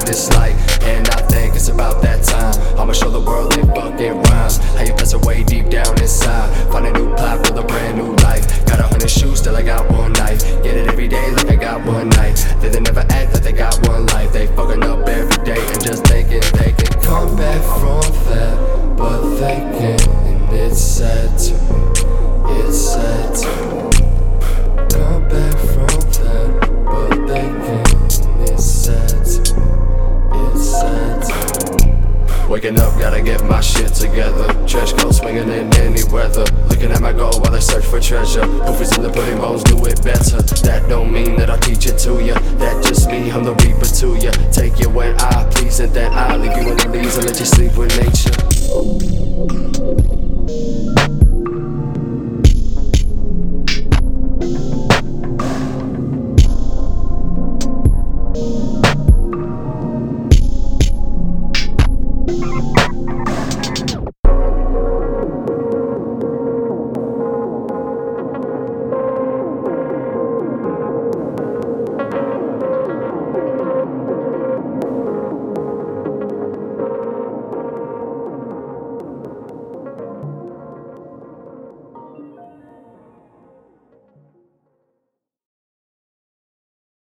what it's like. And I think it's about that time. I'ma show the world they fucking rhymes. How you pass away deep down inside. Find a new plot with a brand new life. Got 100 shoes, still I got one knife. Get it every day like I got one night. They never act like they got one life. They fucking up every day and just thinking they can come back from that, but they can't. And it's sad to me, it's sad to me. Come back from that, but they can't. And it's sad to me, it's sad to me. Waking up, gotta get my shit together. Trench coat swinging in any weather. Looking at my goal while I search for treasure. Proof is in the pudding, bones do it better. That don't mean that I'll teach it to ya. That just mean I'm the reaper to ya. Take you when I please, and then I'll leave you in the leaves and let you sleep with nature.